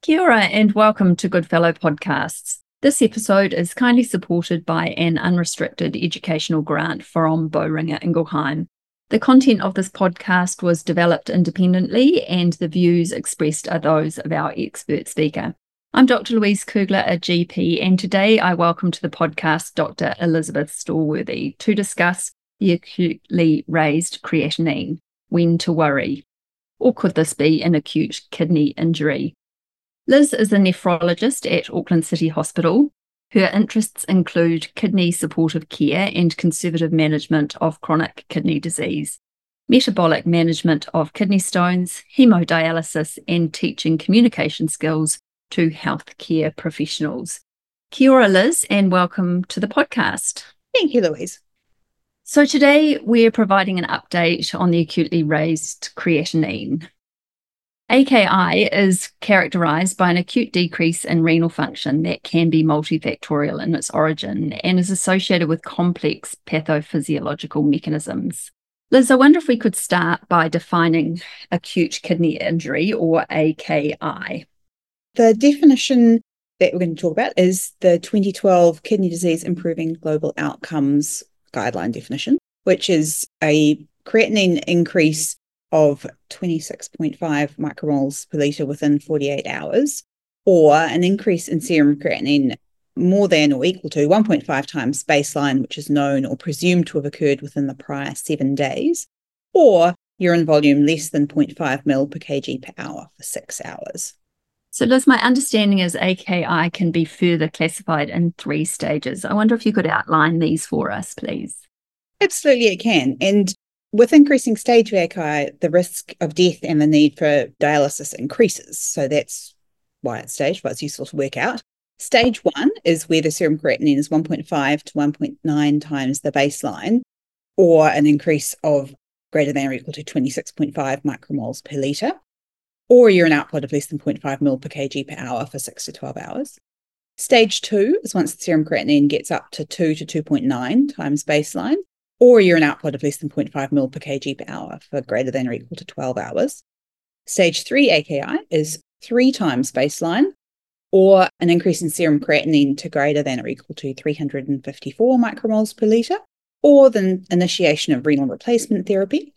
Kia ora and welcome to Goodfellow Podcasts. This episode is kindly supported by an unrestricted educational grant from Boehringer Ingelheim. The content of this podcast was developed independently and the views expressed are those of our expert speaker. I'm Dr. Louise Kugler, a GP, and today I welcome to the podcast Dr. Elizabeth Stallworthy to discuss the acutely raised creatinine, when to worry, or could this be an acute kidney injury? Liz is a nephrologist at Auckland City Hospital. Her interests include kidney supportive care and conservative management of chronic kidney disease, metabolic management of kidney stones, hemodialysis, and teaching communication skills to healthcare professionals. Kia ora, Liz, and welcome to the podcast. Thank you, Louise. So today we're providing an update on the acutely raised creatinine. AKI is characterised by an acute decrease in renal function that can be multifactorial in its origin and is associated with complex pathophysiological mechanisms. Liz, I wonder if we could start by defining acute kidney injury, or AKI. The definition that we're going to talk about is the 2012 Kidney Disease Improving Global Outcomes guideline definition, which is a creatinine increase of 26.5 micromoles per litre within 48 hours, or an increase in serum creatinine more than or equal to 1.5 times baseline, which is known or presumed to have occurred within the prior 7 days, or urine volume less than 0.5 ml per kg per hour for 6 hours. So Liz, my understanding is AKI can be further classified in 3 stages. I wonder if you could outline these for us, please. Absolutely, it can. And with increasing stage of AKI, the risk of death and the need for dialysis increases. So that's why it's staged, why it's useful to work out. Stage 1 is where the serum creatinine is 1.5 to 1.9 times the baseline, or an increase of greater than or equal to 26.5 micromoles per litre, or urine output of less than 0.5 ml per kg per hour for 6 to 12 hours. Stage 2 is once the serum creatinine gets up to 2 to 2.9 times baseline, or urine output of less than 0.5 ml per kg per hour for greater than or equal to 12 hours. Stage 3 AKI is 3 times baseline, or an increase in serum creatinine to greater than or equal to 354 micromoles per litre, or the initiation of renal replacement therapy,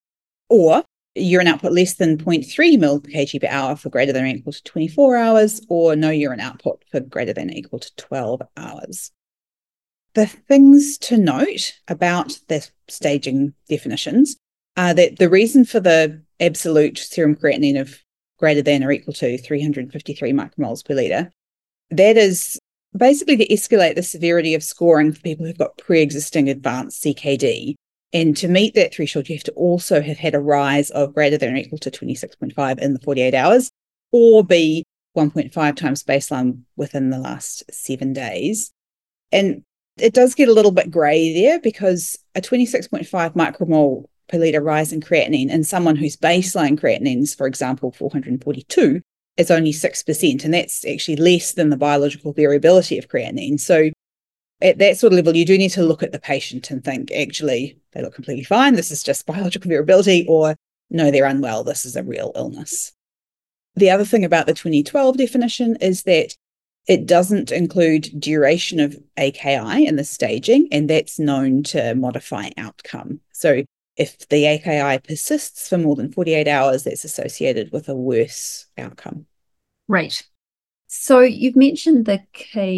or urine output less than 0.3 ml per kg per hour for greater than or equal to 24 hours, or no urine output for greater than or equal to 12 hours. The things to note about the staging definitions are that the reason for the absolute serum creatinine of greater than or equal to 353 micromoles per litre, that is basically to escalate the severity of scoring for people who've got pre-existing advanced CKD. And to meet that threshold, you have to also have had a rise of greater than or equal to 26.5 in the 48 hours, or be 1.5 times baseline within the last 7 days. And it does get a little bit grey there, because a 26.5 micromole per litre rise in creatinine in someone whose baseline creatinine is, for example, 442, is only 6%. And that's actually less than the biological variability of creatinine. So at that sort of level, you do need to look at the patient and think, actually, they look completely fine. This is just biological variability, or no, they're unwell. This is a real illness. The other thing about the 2012 definition is that it doesn't include duration of AKI in the staging, and that's known to modify outcome. So if the AKI persists for more than 48 hours, that's associated with a worse outcome. Right. So you've mentioned the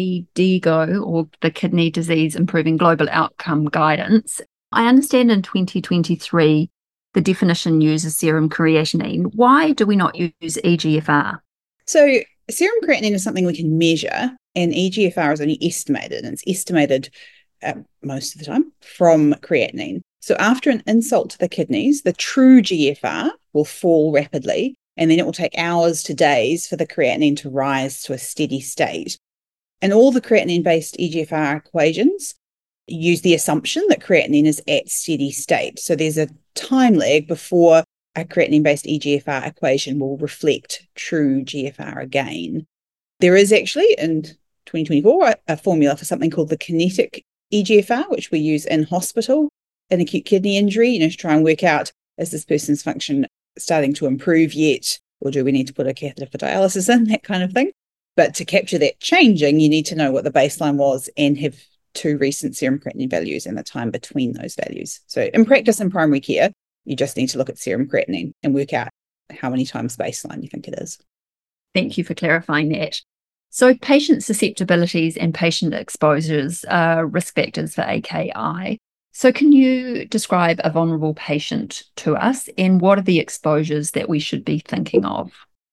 KDIGO, or the Kidney Disease Improving Global Outcome Guidance. I understand in 2023, the definition uses serum creatinine. Why do we not use eGFR? So serum creatinine is something we can measure, and eGFR is only estimated, and it's estimated most of the time from creatinine. So after an insult to the kidneys, the true GFR will fall rapidly, and then it will take hours to days for the creatinine to rise to a steady state. And all the creatinine-based eGFR equations use the assumption that creatinine is at steady state. So there's a time lag before a creatinine-based eGFR equation will reflect true GFR again. There is actually, in 2024, a formula for something called the kinetic eGFR, which we use in hospital in acute kidney injury, to try and work out, is this person's function starting to improve yet? or do we need to put a catheter for dialysis in, that kind of thing. But to capture that changing, you need to know what the baseline was and have 2 recent serum creatinine values and the time between those values. So in practice in primary care, you just need to look at serum creatinine and work out how many times baseline you think it is. Thank you for clarifying that. So patient susceptibilities and patient exposures are risk factors for AKI. So can you describe a vulnerable patient to us, and what are the exposures that we should be thinking of?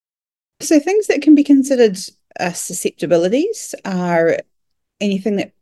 So things that can be considered susceptibilities are anything that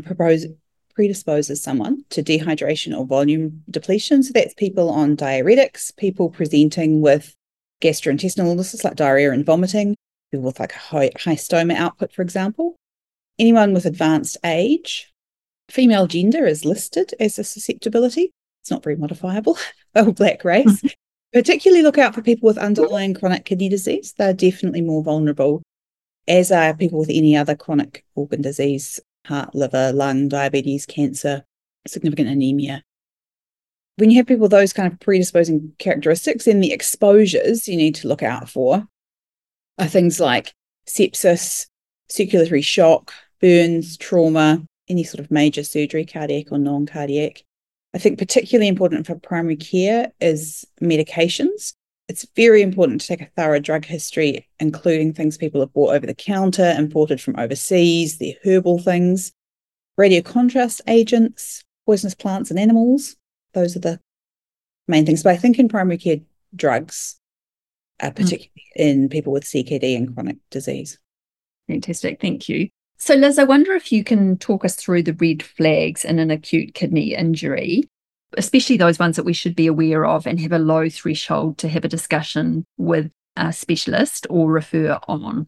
predisposes someone to dehydration or volume depletion. So that's people on diuretics, people presenting with gastrointestinal illnesses like diarrhea and vomiting, people with like a high stoma output, for example. Anyone with advanced age. Female gender is listed as a susceptibility. It's not very modifiable. Oh, black race. Particularly look out for people with underlying chronic kidney disease. They're definitely more vulnerable, as are people with any other chronic organ disease, heart, liver, lung, diabetes, cancer, significant anemia. When you have people with those kind of predisposing characteristics, then the exposures you need to look out for are things like sepsis, circulatory shock, burns, trauma, any sort of major surgery, cardiac or non-cardiac. I think particularly important for primary care is medications. It's very important to take a thorough drug history, including things people have bought over the counter, imported from overseas, their herbal things, radiocontrast agents, poisonous plants and animals. Those are the main things. But I think in primary care, drugs, particularly in people with CKD and chronic disease. Fantastic. Thank you. So Liz, I wonder if you can talk us through the red flags in an acute kidney injury, especially those ones that we should be aware of and have a low threshold to have a discussion with a specialist or refer on.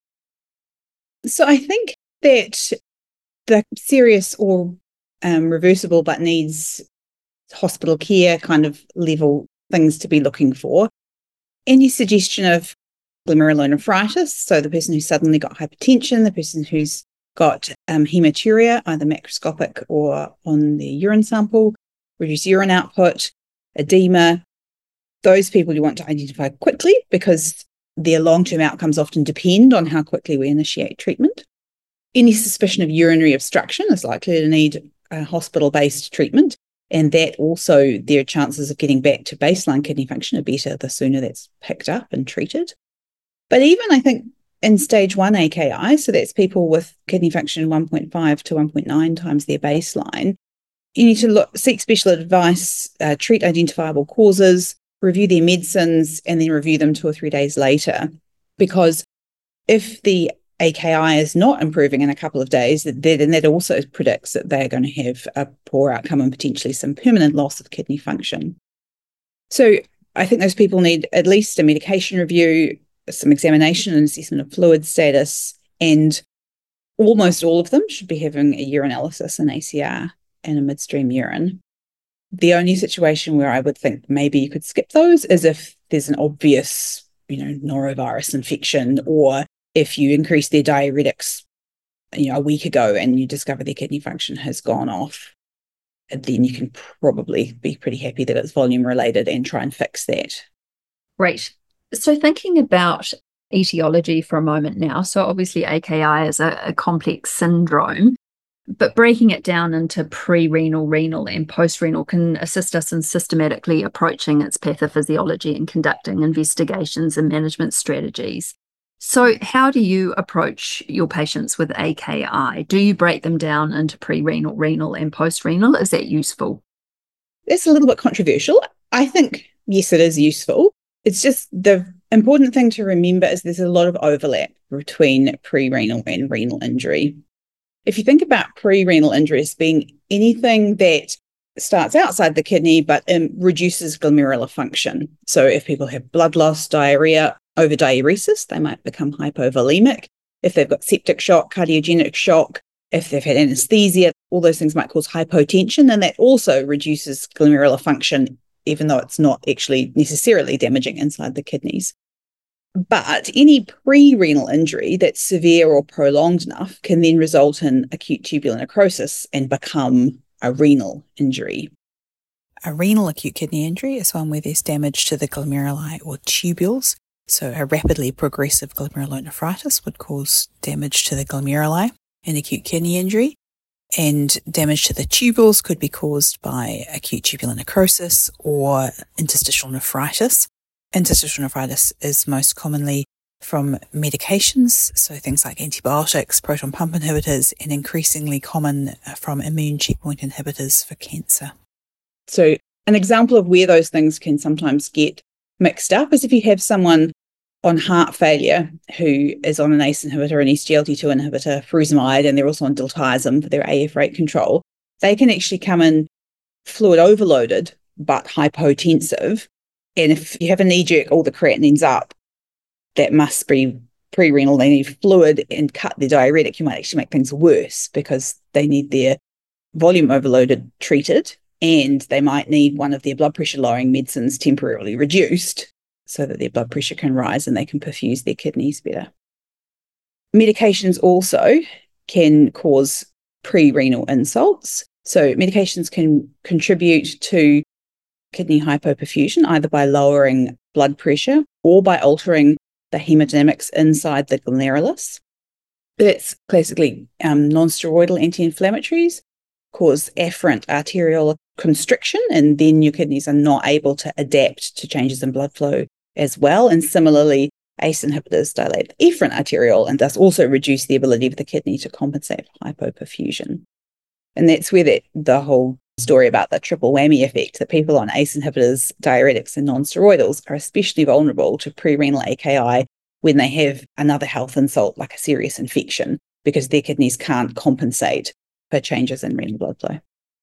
So I think that the serious or reversible but needs hospital care kind of level things to be looking for. Any suggestion of glomerulonephritis, so the person who suddenly got hypertension, the person who's got hematuria, either macroscopic or on the urine sample, reduced urine output, edema, those people you want to identify quickly because their long-term outcomes often depend on how quickly we initiate treatment. Any suspicion of urinary obstruction is likely to need a hospital-based treatment, and that also their chances of getting back to baseline kidney function are better the sooner that's picked up and treated. But even, I think, in stage 1 AKI, so that's people with kidney function 1.5 to 1.9 times their baseline, you need to seek special advice, treat identifiable causes, review their medicines, and then review them 2 or 3 days later. Because if the AKI is not improving in a couple of days, then that also predicts that they're going to have a poor outcome and potentially some permanent loss of kidney function. So I think those people need at least a medication review, some examination and assessment of fluid status, and almost all of them should be having a urinalysis, an ACR, and a midstream urine. The only situation where I would think maybe you could skip those is if there's an obvious, norovirus infection, or if you increase their diuretics, a week ago and you discover their kidney function has gone off, then you can probably be pretty happy that it's volume related and try and fix that. Great. So thinking about etiology for a moment now, so obviously AKI is a complex syndrome, but breaking it down into pre-renal, renal and post-renal can assist us in systematically approaching its pathophysiology and conducting investigations and management strategies. So how do you approach your patients with AKI? Do you break them down into pre-renal, renal and post-renal? Is that useful? It's a little bit controversial. I think, yes, it is useful. It's just the important thing to remember is there's a lot of overlap between pre-renal and renal injury. If you think about pre-renal injuries being anything that starts outside the kidney but reduces glomerular function. So if people have blood loss, diarrhea, overdiuresis, they might become hypovolemic. If they've got septic shock, cardiogenic shock, if they've had anesthesia, all those things might cause hypotension, and that also reduces glomerular function, even though it's not actually necessarily damaging inside the kidneys. But any pre-renal injury that's severe or prolonged enough can then result in acute tubular necrosis and become a renal injury. A renal acute kidney injury is one where there's damage to the glomeruli or tubules, So a rapidly progressive glomerulonephritis would cause damage to the glomeruli and acute kidney injury. And damage to the tubules could be caused by acute tubular necrosis or interstitial nephritis. Interstitial nephritis is most commonly from medications, so things like antibiotics, proton pump inhibitors, and increasingly common from immune checkpoint inhibitors for cancer. So an example of where those things can sometimes get mixed up is if you have someone on heart failure who is on an ACE inhibitor, an SGLT2 inhibitor, furosemide, and they're also on diltiazem for their AF rate control, they can actually come in fluid overloaded but hypotensive. And if you have a knee jerk, all the creatinine's up, that must be pre-renal. They need fluid and cut their diuretic. You might actually make things worse because they need their volume overloaded treated, and they might need one of their blood pressure lowering medicines temporarily reduced so that their blood pressure can rise and they can perfuse their kidneys better. Medications also can cause pre-renal insults. So medications can contribute to kidney hypoperfusion either by lowering blood pressure or by altering the hemodynamics inside the glomerulus. That's classically non-steroidal anti-inflammatories cause afferent arterial constriction, and then your kidneys are not able to adapt to changes in blood flow as well. And similarly, ACE inhibitors dilate the efferent arteriole and thus also reduce the ability of the kidney to compensate for hypoperfusion. And that's where the whole story about the triple whammy effect, that people on ACE inhibitors, diuretics, and non-steroidals are especially vulnerable to pre-renal AKI when they have another health insult like a serious infection, because their kidneys can't compensate for changes in renal blood flow.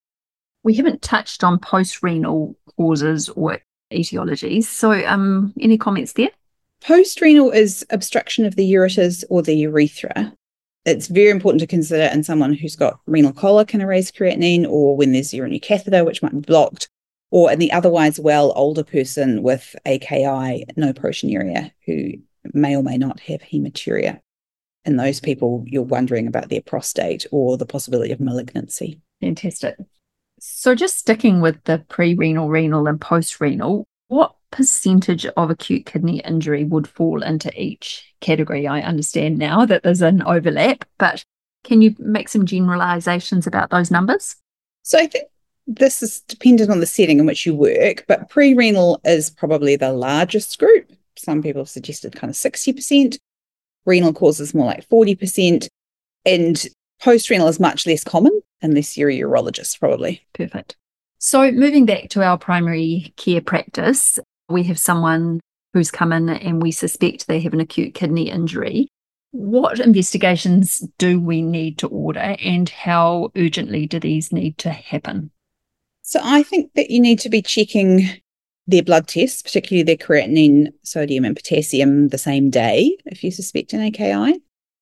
We haven't touched on post-renal causes or etiologies. So any comments there? Post-renal is obstruction of the ureters or the urethra. It's very important to consider in someone who's got renal colic and a raised creatinine, or when there's urinary catheter, which might be blocked, or in the otherwise well older person with AKI, no proteinuria, who may or may not have hematuria. In those people, you're wondering about their prostate or the possibility of malignancy. Fantastic. So just sticking with the pre-renal, renal and post-renal, what percentage of acute kidney injury would fall into each category? I understand now that there's an overlap, but can you make some generalizations about those numbers? So I think this is dependent on the setting in which you work, but pre-renal is probably the largest group. Some people have suggested kind of 60%. Renal causes more like 40%. And post-renal is much less common unless you're a urologist, probably. Perfect. So moving back to our primary care practice, we have someone who's come in and we suspect they have an acute kidney injury. What investigations do we need to order, and how urgently do these need to happen? So I think that you need to be checking their blood tests, particularly their creatinine, sodium and potassium, the same day if you suspect an AKI.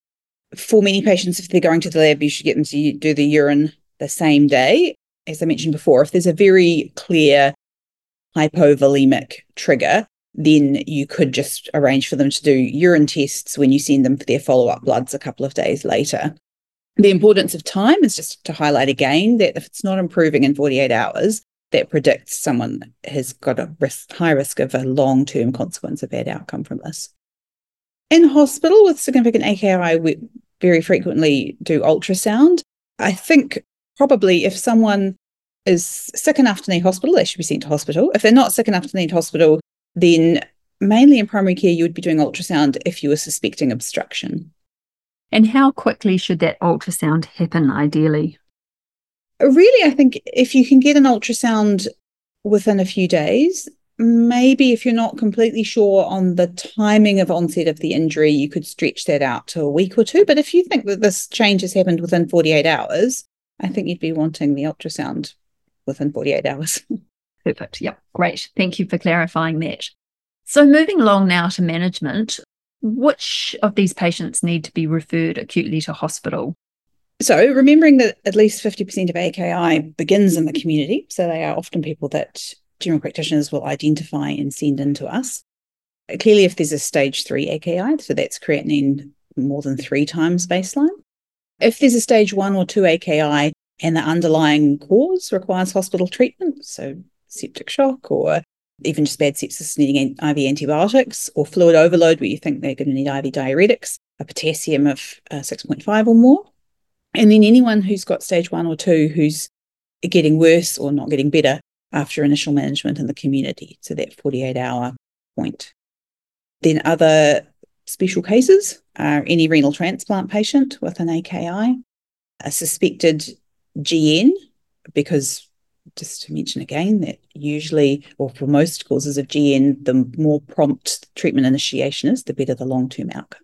For many patients, if they're going to the lab, you should get them to do the urine the same day. As I mentioned before, if there's a very clear hypovolemic trigger, then you could just arrange for them to do urine tests when you send them for their follow-up bloods a couple of days later. The importance of time is just to highlight again that if it's not improving in 48 hours, that predicts someone has got a high risk of a long-term consequence, a bad outcome from this. In hospital with significant AKI, we very frequently do ultrasound. I think probably if someone is sick enough to need hospital, they should be sent to hospital. If they're not sick enough to need hospital, then mainly in primary care, you would be doing ultrasound if you were suspecting obstruction. And how quickly should that ultrasound happen, ideally? Really, I think if you can get an ultrasound within a few days, maybe if you're not completely sure on the timing of onset of the injury, you could stretch that out to a week or two. But if you think that this change has happened within 48 hours, I think you'd be wanting the ultrasound within 48 hours. Perfect. Yep. Great. Thank you for clarifying that. So moving along now to management, which of these patients need to be referred acutely to hospital? So remembering that at least 50% of AKI begins in the community, so they are often people that general practitioners will identify and send in to us. Clearly, if there's a stage 3 AKI, so that's creatinine more than 3 times baseline. If there's a stage 1 or 2 AKI and the underlying cause requires hospital treatment, so septic shock or even just bad sepsis needing IV antibiotics, or fluid overload where you think they're going to need IV diuretics, a potassium of 6.5 or more. And then anyone who's got stage 1 or 2 who's getting worse or not getting better after initial management in the community, so that 48-hour point. Then other special cases are any renal transplant patient with an AKI, a suspected GN, because just to mention again that usually, or for most causes of GN, the more prompt treatment initiation is, the better the long-term outcome.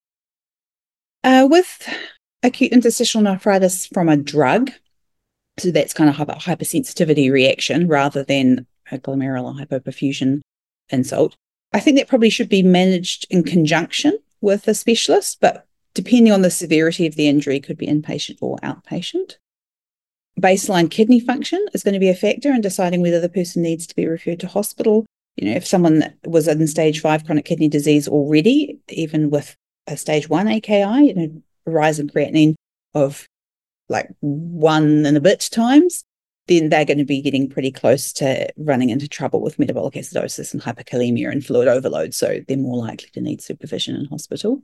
With acute interstitial nephritis from a drug, so that's kind of a hypersensitivity reaction rather than a glomerular hypoperfusion insult, I think that probably should be managed in conjunction with a specialist, but depending on the severity of the injury, could be inpatient or outpatient. Baseline kidney function is going to be a factor in deciding whether the person needs to be referred to hospital. If someone was in stage 5 chronic kidney disease already, even with a stage 1 AKI, a rise in creatinine of like 1 and a bit times, then they're going to be getting pretty close to running into trouble with metabolic acidosis and hyperkalemia and fluid overload. So they're more likely to need supervision in hospital.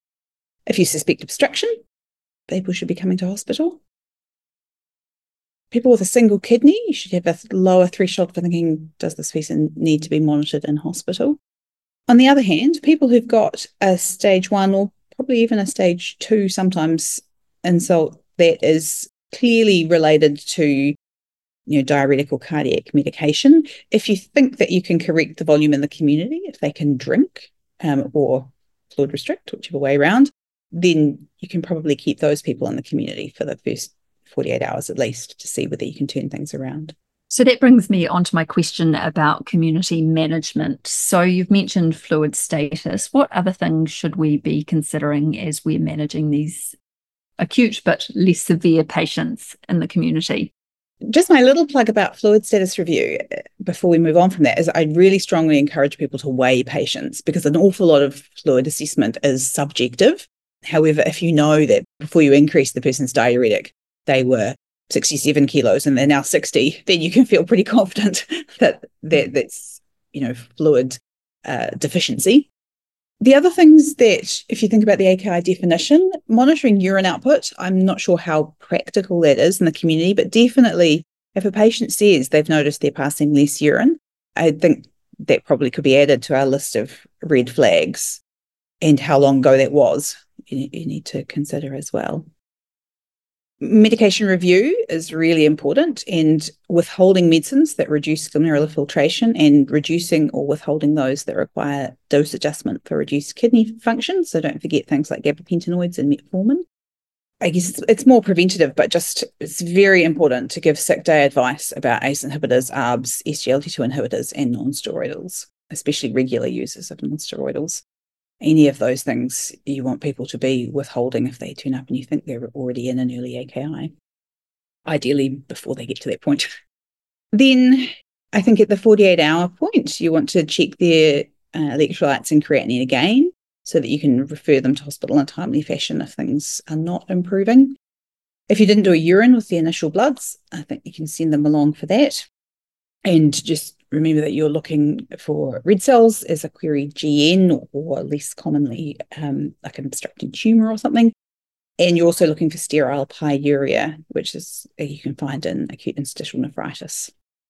If you suspect obstruction, people should be coming to hospital. People with a single kidney, you should have a lower threshold for thinking, does this person need to be monitored in hospital? On the other hand, people who've got a stage 1 or probably even a stage 2 sometimes insult that is clearly related to diuretic or cardiac medication, if you think that you can correct the volume in the community, if they can drink or fluid restrict, whichever way around, then you can probably keep those people in the community for the first 48 hours at least to see whether you can turn things around. So that brings me on to my question about community management. So you've mentioned fluid status. What other things should we be considering as we're managing these acute but less severe patients in the community? Just my little plug about fluid status review before we move on from that is I really strongly encourage people to weigh patients, because an awful lot of fluid assessment is subjective. However, if you know that before you increase the person's diuretic, they were 67 kilos and they're now 60, then you can feel pretty confident that that's fluid deficiency. The other things that, if you think about the AKI definition, monitoring urine output, I'm not sure how practical that is in the community, but definitely if a patient says they've noticed they're passing less urine, I think that probably could be added to our list of red flags, and how long ago that was, you need to consider as well. Medication review is really important, and withholding medicines that reduce glomerular filtration and reducing or withholding those that require dose adjustment for reduced kidney function. So don't forget things like gabapentinoids and metformin. I guess it's more preventative, but it's very important to give sick day advice about ACE inhibitors, ARBs, SGLT2 inhibitors, and non-steroidals, especially regular users of non-steroidals. Any of those things you want people to be withholding if they turn up and you think they're already in an early AKI, ideally before they get to that point. Then I think at the 48-hour point, you want to check their electrolytes and creatinine again so that you can refer them to hospital in a timely fashion if things are not improving. If you didn't do a urine with the initial bloods, I think you can send them along for that. And just remember that you're looking for red cells as a query GN, or less commonly like an obstructing tumour or something. And you're also looking for sterile pyuria, which is you can find in acute interstitial nephritis.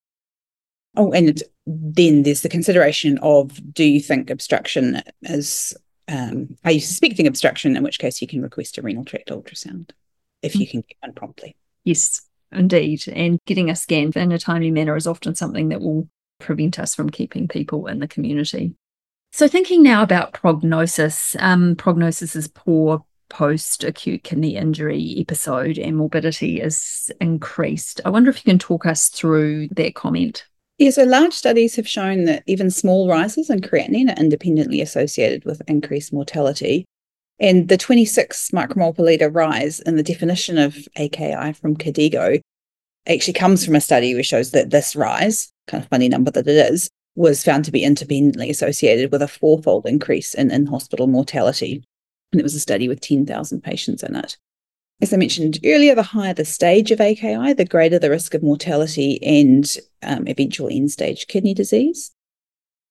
Oh, and then there's the consideration of, do you think obstruction is, are you suspecting obstruction, in which case you can request a renal tract ultrasound if you can get one promptly. Yes, indeed. And getting a scan in a timely manner is often something that will prevent us from keeping people in the community. So thinking now about prognosis, prognosis is poor post-acute kidney injury episode and morbidity is increased. I wonder if you can talk us through that comment. Yeah, so large studies have shown that even small rises in creatinine are independently associated with increased mortality. And the 26 micromole per litre rise in the definition of AKI from KDIGO actually comes from a study which shows that this rise, kind of funny number that it is, was found to be independently associated with a 4-fold increase in in-hospital mortality. And it was a study with 10,000 patients in it. As I mentioned earlier, the higher the stage of AKI, the greater the risk of mortality and eventual end-stage kidney disease.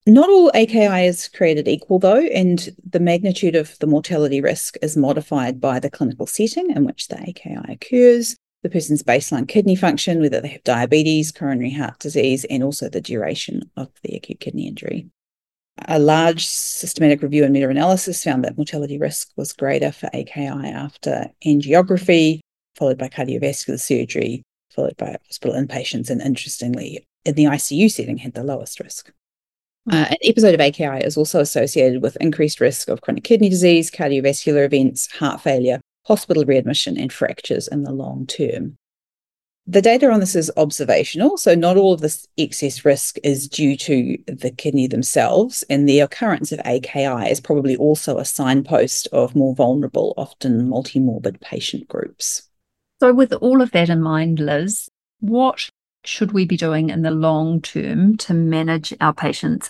Not all AKI is created equal, though, and the magnitude of the mortality risk is modified by the clinical setting in which the AKI occurs, the person's baseline kidney function, whether they have diabetes, coronary heart disease, and also the duration of the acute kidney injury. A large systematic review and meta-analysis found that mortality risk was greater for AKI after angiography, followed by cardiovascular surgery, followed by hospital inpatients, and interestingly, in the ICU setting, had the lowest risk. An episode of AKI is also associated with increased risk of chronic kidney disease, cardiovascular events, heart failure, hospital readmission, and fractures in the long term. The data on this is observational, so not all of this excess risk is due to the kidney themselves, and the occurrence of AKI is probably also a signpost of more vulnerable, often multimorbid patient groups. So with all of that in mind, Liz, what should we be doing in the long term to manage our patients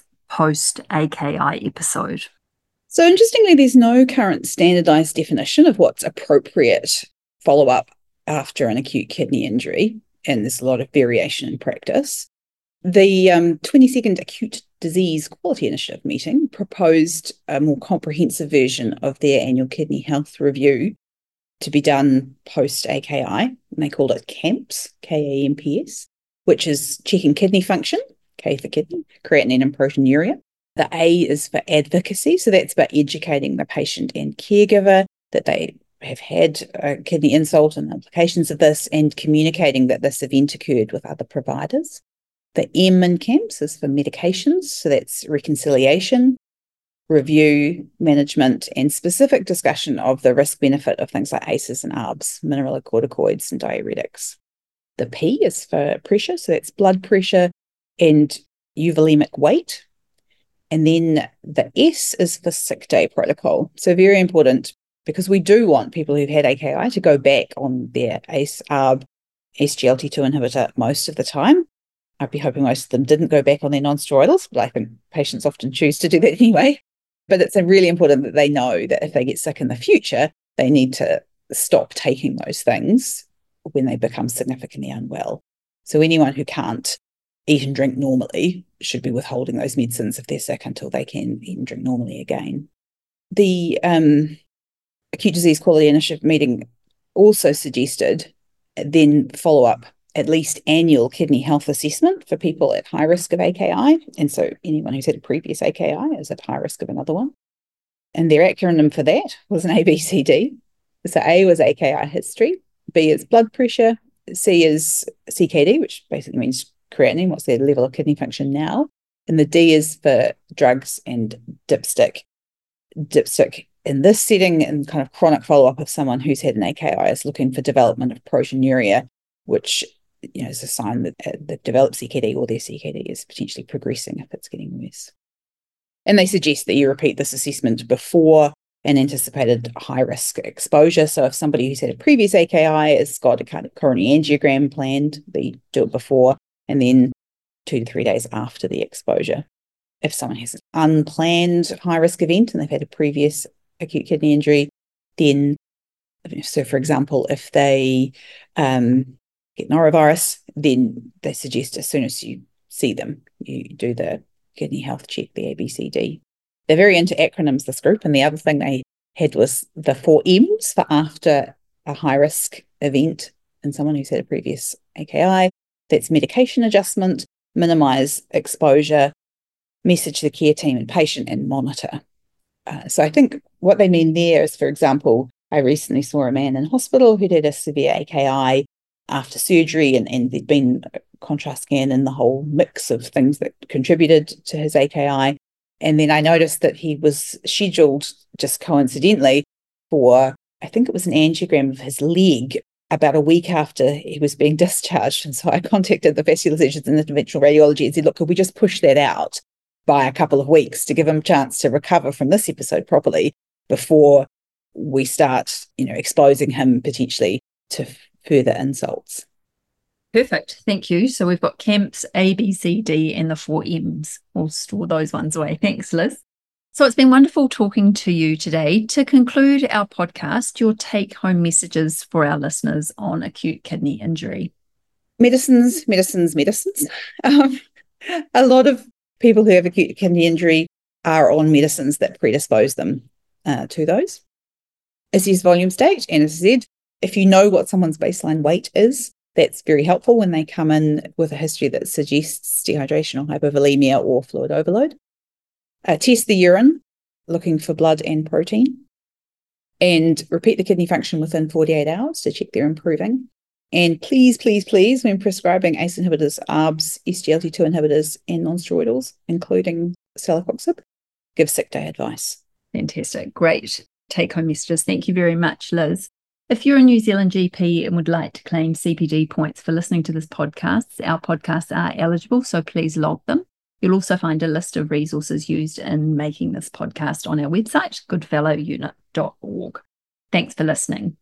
post-AKI episode? So interestingly, there's no current standardized definition of what's appropriate follow-up after an acute kidney injury, and there's a lot of variation in practice. The 22nd Acute Disease Quality Initiative meeting proposed a more comprehensive version of their annual kidney health review to be done post-AKI, and they called it CAMPS, K-A-M-P-S, which is checking kidney function, K for kidney, creatinine and proteinuria. The A is for advocacy, so that's about educating the patient and caregiver that they have had a kidney insult and the implications of this, and communicating that this event occurred with other providers. The M in CAMPS is for medications, so that's reconciliation, review, management, and specific discussion of the risk-benefit of things like ACEs and ARBs, mineralocorticoids and diuretics. The P is for pressure, so that's blood pressure and euvolemic weight. And then the S is for sick day protocol. So very important, because we do want people who've had AKI to go back on their ACE, ARB, SGLT2 inhibitor most of the time. I'd be hoping most of them didn't go back on their non-steroidals, but I think patients often choose to do that anyway. But it's really important that they know that if they get sick in the future, they need to stop taking those things when they become significantly unwell. So anyone who can't eat and drink normally should be withholding those medicines if they're sick until they can eat and drink normally again. The Acute Disease Quality Initiative meeting also suggested then follow up at least annual kidney health assessment for people at high risk of AKI. And so anyone who's had a previous AKI is at high risk of another one. And their acronym for that was an ABCD. So A was AKI history, B is blood pressure, C is CKD, which basically means creatinine, what's their level of kidney function now, and the D is for drugs and dipstick. Dipstick in this setting and kind of chronic follow-up of someone who's had an AKI is looking for development of proteinuria, which is a sign that that developed CKD or their CKD is potentially progressing if it's getting worse. And they suggest that you repeat this assessment before an anticipated high-risk exposure. So if somebody who's had a previous AKI has got a kind of coronary angiogram planned, they do it before and then 2 to 3 days after the exposure. If someone has an unplanned high-risk event and they've had a previous acute kidney injury, then, so for example, if they get norovirus, then they suggest as soon as you see them, you do the kidney health check, the ABCD. They're very into acronyms, this group, and the other thing they had was the 4 M's for after a high-risk event in someone who's had a previous AKI. That's medication adjustment, minimise exposure, message the care team and patient, and monitor. So I think what they mean there is, for example, I recently saw a man in hospital who'd had a severe AKI after surgery, and there'd been a contrast scan and the whole mix of things that contributed to his AKI. And then I noticed that he was scheduled just coincidentally for, I think it was an angiogram of his leg about a week after he was being discharged. And so I contacted the vascular surgeons and interventional radiology and said, look, could we just push that out by a couple of weeks to give him a chance to recover from this episode properly before we start, exposing him potentially to further insults. Perfect. Thank you. So we've got CAMPS, A, B, C, D, and the 4 M's. We'll store those ones away. Thanks, Liz. So it's been wonderful talking to you today. To conclude our podcast, your take-home messages for our listeners on acute kidney injury. Medicines. A lot of people who have acute kidney injury are on medicines that predispose them to those. Assess volume state, and as I said, if you know what someone's baseline weight is, that's very helpful when they come in with a history that suggests dehydration or hypovolemia or fluid overload. Test the urine, looking for blood and protein, and repeat the kidney function within 48 hours to check they're improving. And please, please, please, when prescribing ACE inhibitors, ARBs, SGLT2 inhibitors, and non-steroidals, including celecoxib, give sick day advice. Fantastic. Great take-home messages. Thank you very much, Liz. If you're a New Zealand GP and would like to claim CPD points for listening to this podcast, our podcasts are eligible, so please log them. You'll also find a list of resources used in making this podcast on our website, goodfellowunit.org. Thanks for listening.